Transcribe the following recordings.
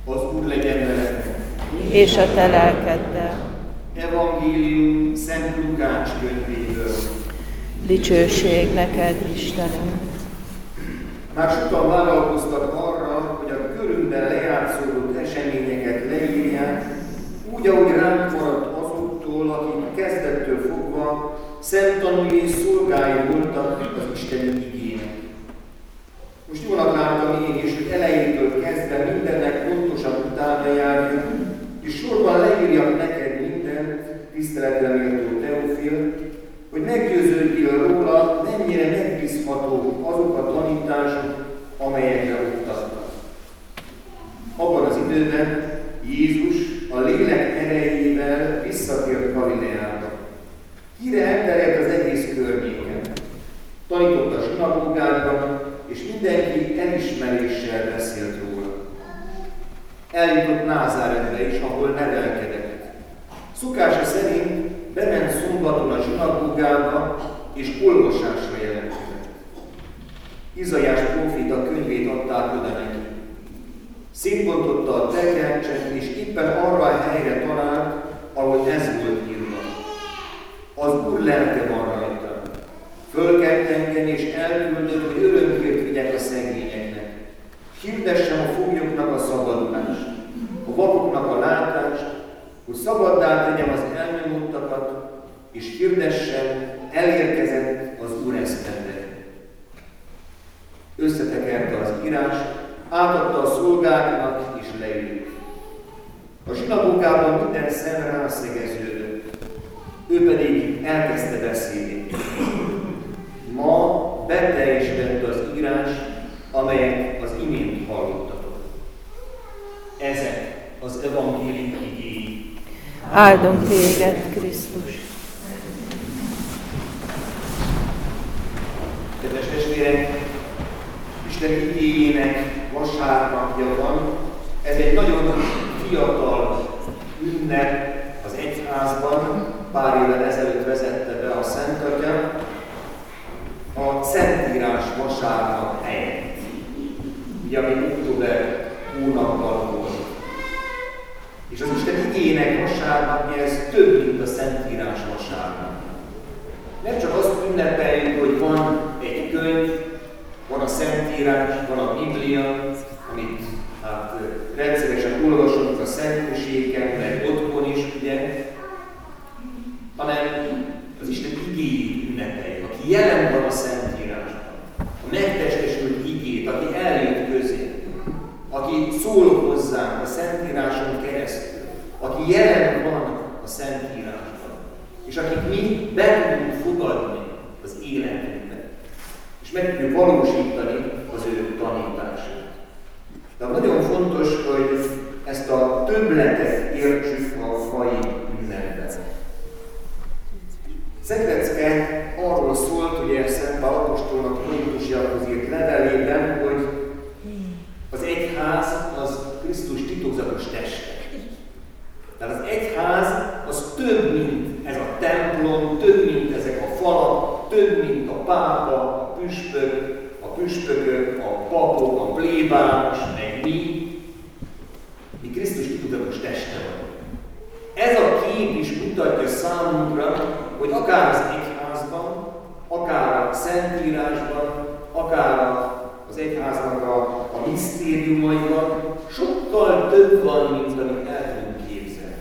Az Úr legyen veletek. És a te lelkeddel. Evangélium Szent Lukács könyvéből. Dicsőség neked, Istenem! Már sokan vállalkoztak arra, hogy a körünkben lejátszódott eseményeket leírják, úgy, ahogy ránk maradt azoktól, akik kezdettől fogva szemtanúi és szolgái voltak az Isteni igének. Most jónak láttam én is, hogy elejétől kezdve mindennek pontosan utána járjak, és sorban leírjak neked mindent, tiszteletre méltó Teofil, hogy meggyőződjél róla, mennyire megbízhatók azok a tanítások, amelyekre oktattak. Abban az időben Jézus a lélek erejével visszatért Galileába. Híre elterjedt az egész környéken. Tanított a zsinagógákban, és mindenki elismeréssel beszélt róla. Eljutott Názáretbe is, ahol nevelkedett. Szokása szerint bement szombaton a zsinagógába, és olvasásra jelentkezett. Izaiás próféta könyvét adták oda neki. Szétbontotta a tekercset, és éppen arra a helyre talált, ahol ez volt írva. Az Úr lelke van rajta. Fölkelt engem, és elküldött, hogy örömhírt vigyek a szegényeknek. Hirdessem a foglyoknak a szabadulást, a vakoknak a látást, hogy szabaddá tegyem az elnyomottakat, és hirdessem, elérkezett az Úr esztendere. Összetekerte az írást, átadta a szolgáknak, és leült. A zsinagógában minden szem rászegeződött, ő pedig elkezdte beszélni. Ma beteljesedett az írás, amelyet az imént hallottatok. Ezek az evangélium igéi. Áldunk téged, Krisztus! Kedves testvérek, Isten igéjének vasárnapja van. Ez egy nagyon fiatal ünnep az egyházban, pár évvel ezelőtt vezette be a Szent Atya a Szentírás vasárnap helyett. Ugye, ami október hónapban volt. És az Isten igének vasárnapja, ez több, mint a Szentírás vasárnap. Nem csak azt ünnepeljük, hogy van egy könyv, van a Szentírás, van a Biblia, amit rendszeresen olvasunk a szentmiséken, meg otthon is, ugye, hanem az Isten igéjét ünnepeljük, aki jelen van a Szentírásban, a megtestesült igét, aki eljött közé, aki szól hozzánk a Szentíráson keresztül, aki jelen van a Szentírásban, és akit mi be tudunk fogadni az életünkbe, és meg tudjuk valósítani az ő tanítását. De nagyon fontos, hogy ezt a többletet értsük a mai ünnepben. Szentlecke arról szólt, ugye Szent Pál apostolnak Korintusiakhoz írt levelében, hogy az egyház az Krisztus titokzatos teste. Tehát az egyház az több, mint ez a templom, több, mint ezek a falak, több, mint a pápa, a püspökök, a papok, a plébános, meg mi. Mi Krisztus titokzatos teste vagyunk. Ez a kép is mutatja számunkra, hogy akár az egyházban, akár a Szentírásban, akár az egyháznak a misztériumaiban sokkal több van, mint amit el tudunk képzelni.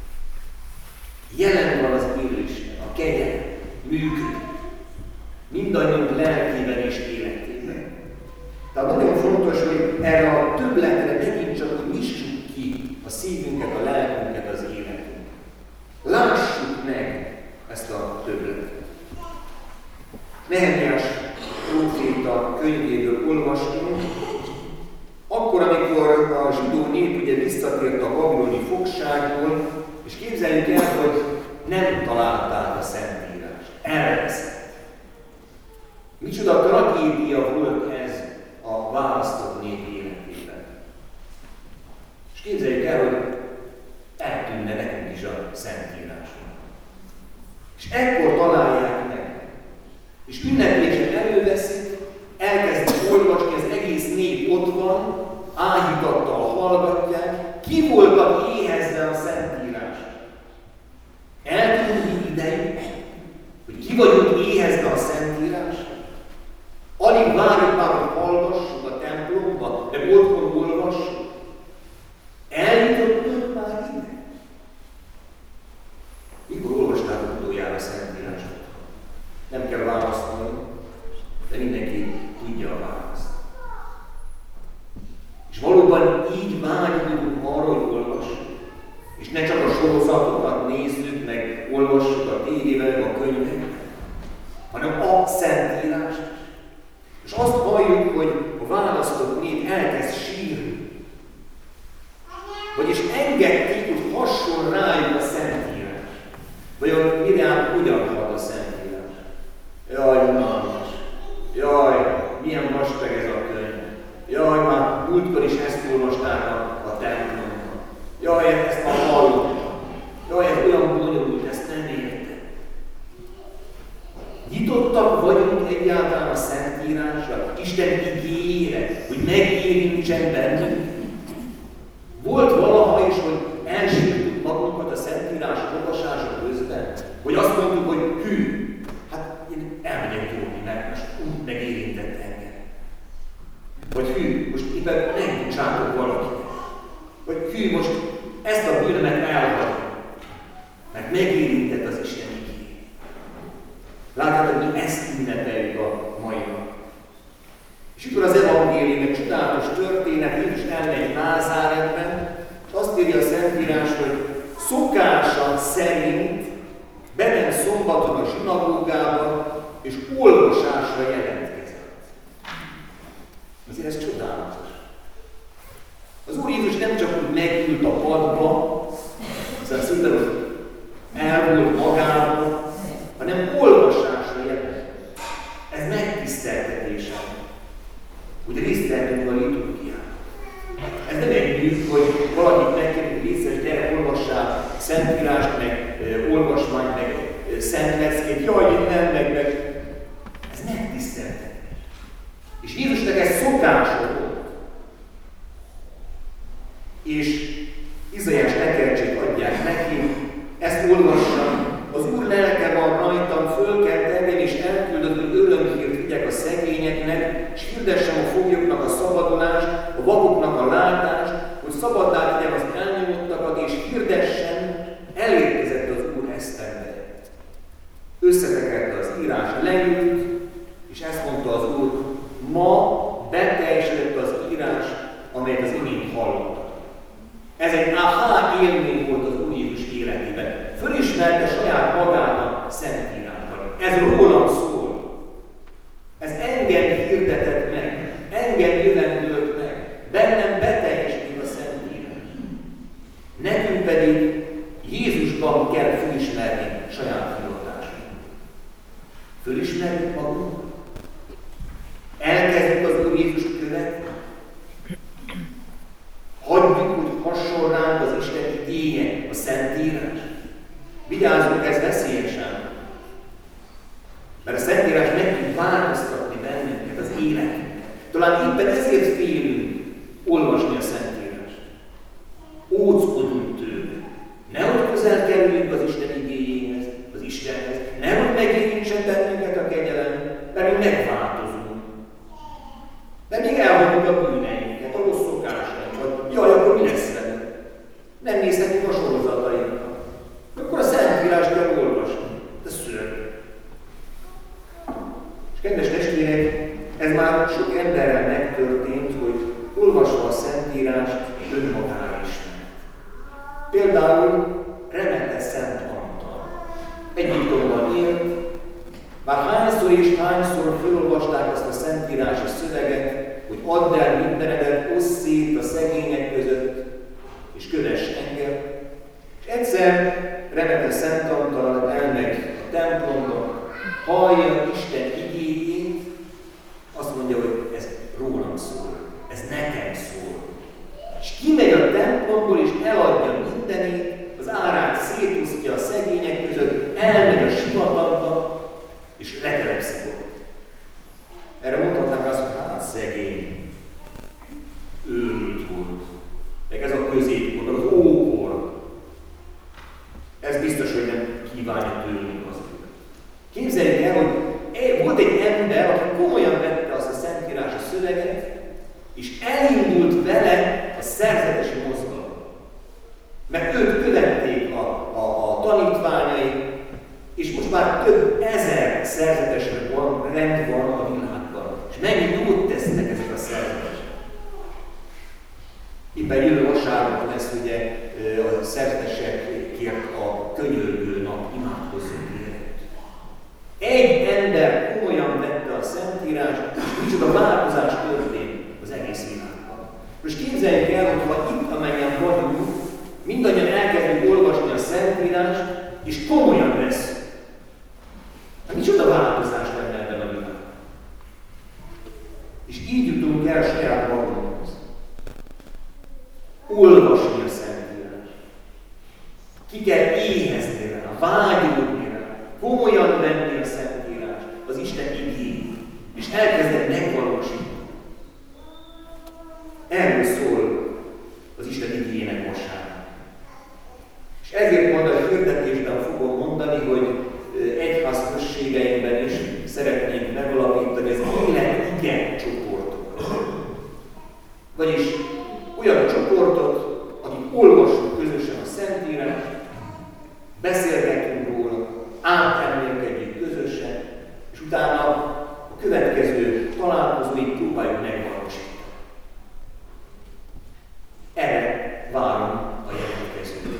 Jelen van az élőisten, a kegyelem, működik. Mindannyiunk lelkében és életében. Tehát nagyon fontos, hogy erre a többletre megint csak, hogy nyissuk ki a szívünket, a lelkünket, az életünket. Lássuk meg ezt a többletet. Nehemiás próféta könyvéből olvastunk, akkor, amikor a zsidó nép ugye visszatért a babiloni fogságból, és képzeljük el, hogy nem találták a Szentírást. Elveszett. Micsoda tragédia volt ez a választott nép életében. És képzeljük el, hogy eltűnne nekünk is a Szentírás. És ekkor találják meg. És ünneplésen előveszik, elkezdik olvasni, az egész nép ott van, áhítattal hallgatják, ki voltak éhezve a Szentírás. El tudunk idejük, hogy ki vagyunk éhezve a Szentírás. Alig várjuk már, hogy hallgassuk a templomba, de otthon olvassuk. Eljutottunk már ide? Mikor olvastátok utoljára a Szentírást? Nem kell választani, de mindenki tudja a választ. És valóban így vágyunk arra, hogy olvassuk. És ne csak a sorozatokat nézzük, meg olvassuk a tévében, a könyveket, hanem a Szentírást. És azt halljuk, hogy a választott nép elkezd sírni. Vagyis engedték, hogy hasson rájuk a Szentírás. Vagy a Miriam ugyan hat a Szentírás. Jaj, unalmas. Jaj, milyen vastag ez a könyv. Jaj, már múltkor is ezt olvasták a templomban. Jaj, ezt már hallottam. Jaj, ez olyan bonyolult, ezt nem értem. Nyitottak vagyunk egyáltalán a Szentírásra, Isten igéjére, hogy megérintsen bennünk. Volt valaha is, hogy elsírtuk magunkat a Szentírás olvasása közben, hogy azt mondtuk, hogy hű, hát én elmegyek jóni, mert most úgy megérintett engem. Vagy hű, most éppen megbocsátok valakinek. Vagy hű, most ezt a bűnömet elhagyom, mert megérintett az Isten igény. Látjátok, hogy mi ezt ünnepeljük a mai nap. És akkor az evangélium egy csodálatos történet, Jézus elmegy Názáretben, és azt írja a Szentírás, hogy szokása szerint bement szombaton a zsinagógába, és olvasásra jelentkezett. Azért ez csodálatos. Az Úr Jézus nem csak úgy megült a padba, aztán szinte, hogy el volt magában, hanem olvasásra jelentkezett. Ez megtiszteltetésem, hogy részt vehetünk a liturgián. Ez nem egy műv, hogy valakit megkérünk részt, és gyere, olvassál Szentírást, meg olvasmány, meg Szent Leckét, jaj, én nem, meg. Ez megtiszteltetés. És Jézusnak ez szokása volt. És Izaiás tekercsét adják neki, ezt olvassam. Az Úr lelke van rajtam, fölkelt engem, és elküldött, hogy örömhírt vigyek a szegényeknek, és hirdessem a foglyoknak a szabadulást, a vakoknak a látást, hogy szabaddá tegyem az elnyomottakat, és hirdessen, elérkezett az Úr esztendeje. Összetekerte az írás, leült, és ezt mondta az Úr, ma beteljesedett az írás, amelyet az imént hallottak. Ez egy aha élmény volt az Úr Jézus életében. Fölismerte saját magát a Szentírásban. Ez rólam szól. Ez engem hirdetett meg, engem jövendőlt meg, bennem beteljesedik a Szentírás. Nekünk pedig Jézusban kell fölismerni saját hivatásunkat. Fölismerjük magunkat? Elkezdjük az Úr Jézus követni? Hagyjuk, hogy hasonl ránk az Isten igéje, a Szentírás? Vigyázzunk, ez veszélyesen. Mert a Szentírás meg tud változtatni bennünket, az életünket. Talán éppen ezért félünk olvasni a Szentírást. Óckodunk tőle. Nehogy közel kerüljünk az Isten igéjéhez, az Istenhez. Nehogy megérintsen bennünket a kegyelem, mert mi megváltozunk. De még elhagyjuk a bűneinket, a rossz szokásainkat. Jaj, akkor mi lesz velünk? Nem nézhetünk a sorozatainkat. Akkor a Szentírást kell olvasni. Ez szörnyű. És kedves testvérek, ez már sok emberrel megtörtént, hogy olvasva a Szentírást önmagára ismert. Például Remete Szent Antal. Egyiptomban élt, már hányszor és hányszor felolvasták azt a szentírási szöveget, hogy add el mindenedet, osszd szét a szegények között, és kövess engem. És egyszer Remete Szent Antal elmegy a templomba, hallja Isten igéjét, azt mondja, hogy ez rólam szól, ez nekem szól. És kimegy a templomból, és eladja mindenét, az árát szétosztja a szegények között, elmegy a sivatagba, és letelepszik ott. Erre mondhatnánk azt, hogy hát szegény, őrült volt. Meg ez a középkor Éppen jövő vasárnap lesz ugye a szerzetesekért a könyörgő nap, imádkozzunk érte. Egy ember komolyan vette a Szentírást, és micsoda változás történt az egész világban. Most képzeljük el, hogy ha itt, amelyen vagyunk, mindannyian elkezdünk olvasni a Szentírást, és komolyan veszünk. Hát micsoda változás lenne ebben a világban. És így jutunk el saját magunkhoz. Olvasni a Szentírást. Ki kell éhezni rá, vágyódni rá, komolyan venni a Szentírást, az Isten igényt, és elkezdeni megvalósítani. Erről szól az Isten igéjének vasárnap. És ezért majd a hirdetésben fogom mondani, hogy egyházközségeinkben is szeretnénk megalapítani az élet-ige csoportokat. Vagyis olyan csoportot, akik olvassuk közösen a Szentírást, beszélgetünk róla, átemelkedjük közösen, és utána a következő találkozóig próbáljuk megvalósítani. Erre várom a jelentkezőt.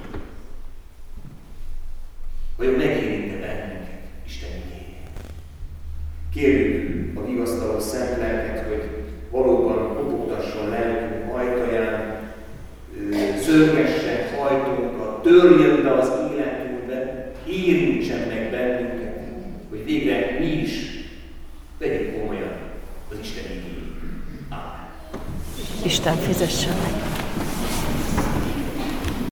Vajon megérinte bennünket Isten igéje? Kérjük a vigasztaló Szent Lelket, hogy valóban kopogtasson lelkünk ajtaján, szörgesse ajtónkat, törjön be az életünkbe, érintsen meg bennünket, hogy végre mi is vegyük komolyan az Isten igéjét. Ámen. Isten fizesse meg.